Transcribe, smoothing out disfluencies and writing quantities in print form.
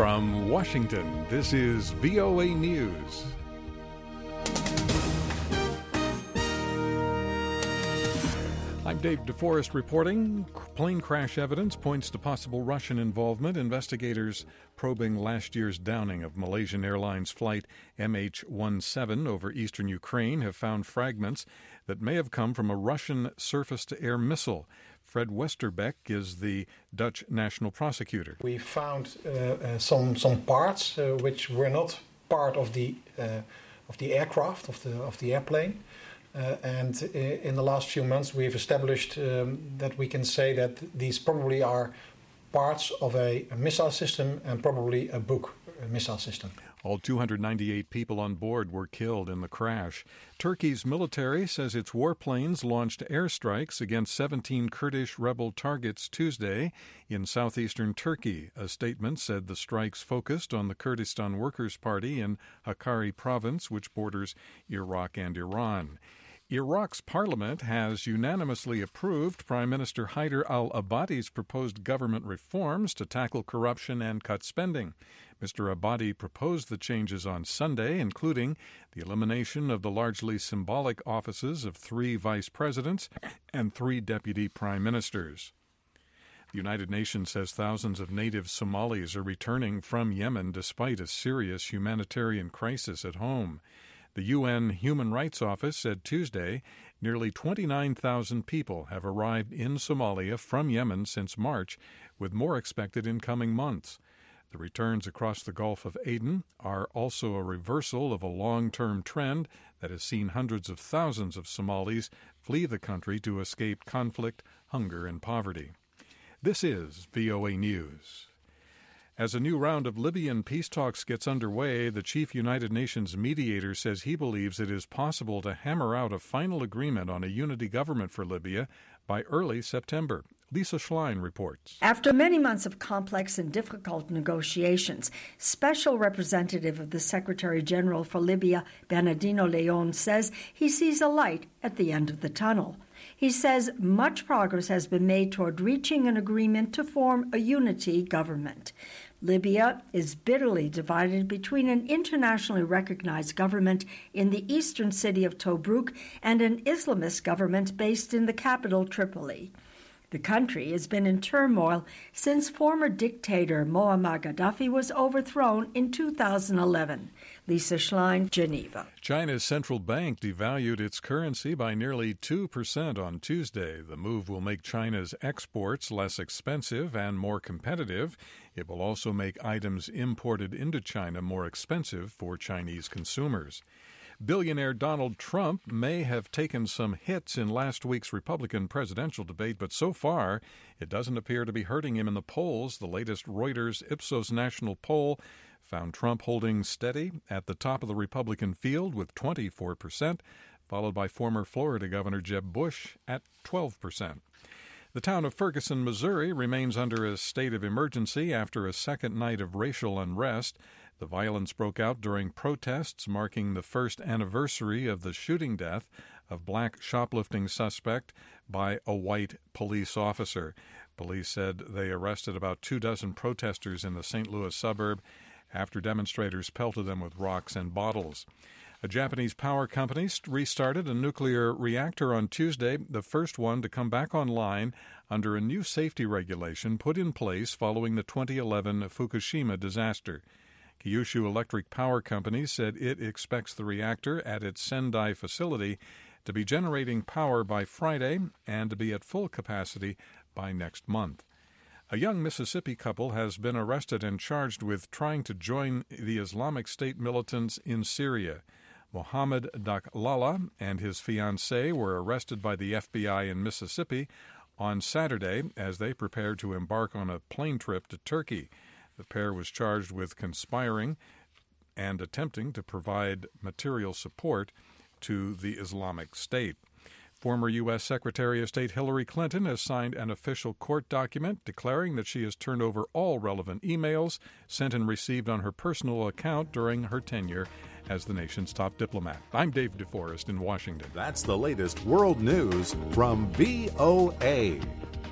From Washington, this is VOA News. I'm Dave DeForest reporting. Plane crash evidence points to possible Russian involvement. Investigators probing last year's downing of Malaysian Airlines flight MH17 over eastern Ukraine have found fragments that may have come from a Russian surface-to-air missile. Fred Westerbeck is the Dutch national prosecutor. We found some parts which were not part of the aircraft, of the airplane. And in the last few months, we've established that we can say that these probably are parts of a missile system and probably a Buk missile system. All 298 people on board were killed in the crash. Turkey's military says its warplanes launched airstrikes against 17 Kurdish rebel targets Tuesday in southeastern Turkey. A statement said the strikes focused on the Kurdistan Workers' Party in Hakkari province, which borders Iraq and Iran. Iraq's parliament has unanimously approved Prime Minister Haider al-Abadi's proposed government reforms to tackle corruption and cut spending. Mr. Abadi proposed the changes on Sunday, including the elimination of the largely symbolic offices of 3 vice presidents and 3 deputy prime ministers. The United Nations says thousands of native Somalis are returning from Yemen despite a serious humanitarian crisis at home. The UN Human Rights Office said Tuesday nearly 29,000 people have arrived in Somalia from Yemen since March, with more expected in coming months. The returns across the Gulf of Aden are also a reversal of a long-term trend that has seen hundreds of thousands of Somalis flee the country to escape conflict, hunger, and poverty. This is VOA News. As a new round of Libyan peace talks gets underway, the chief United Nations mediator says he believes it is possible to hammer out a final agreement on a unity government for Libya by early September. Lisa Schlein reports. After many months of complex and difficult negotiations, Special Representative of the Secretary General for Libya, Bernardino Leon, says he sees a light at the end of the tunnel. He says much progress has been made toward reaching an agreement to form a unity government. Libya is bitterly divided between an internationally recognized government in the eastern city of Tobruk and an Islamist government based in the capital, Tripoli. The country has been in turmoil since former dictator Muammar Gaddafi was overthrown in 2011. Lisa Schlein, Geneva. China's central bank devalued its currency by nearly 2% on Tuesday. The move will make China's exports less expensive and more competitive. It will also make items imported into China more expensive for Chinese consumers. Billionaire Donald Trump may have taken some hits in last week's Republican presidential debate, but so far it doesn't appear to be hurting him in the polls. The latest Reuters Ipsos national poll found Trump holding steady at the top of the Republican field with 24%, followed by former Florida Governor Jeb Bush at 12%. The town of Ferguson, Missouri, remains under a state of emergency after a second night of racial unrest. The violence broke out during protests marking the first anniversary of the shooting death of black shoplifting suspect by a white police officer. Police said they arrested about 24 protesters in the St. Louis suburb after demonstrators pelted them with rocks and bottles. A Japanese power company restarted a nuclear reactor on Tuesday, the first one to come back online under a new safety regulation put in place following the 2011 Fukushima disaster. Kyushu Electric Power Company said it expects the reactor at its Sendai facility to be generating power by Friday and to be at full capacity by next month. A young Mississippi couple has been arrested and charged with trying to join the Islamic State militants in Syria. Mohammed Daklala and his fiancée were arrested by the FBI in Mississippi on Saturday as they prepared to embark on a plane trip to Turkey. The pair was charged with conspiring and attempting to provide material support to the Islamic State. Former U.S. Secretary of State Hillary Clinton has signed an official court document declaring that she has turned over all relevant emails sent and received on her personal account during her tenure as the nation's top diplomat. I'm Dave DeForest in Washington. That's the latest world news from VOA.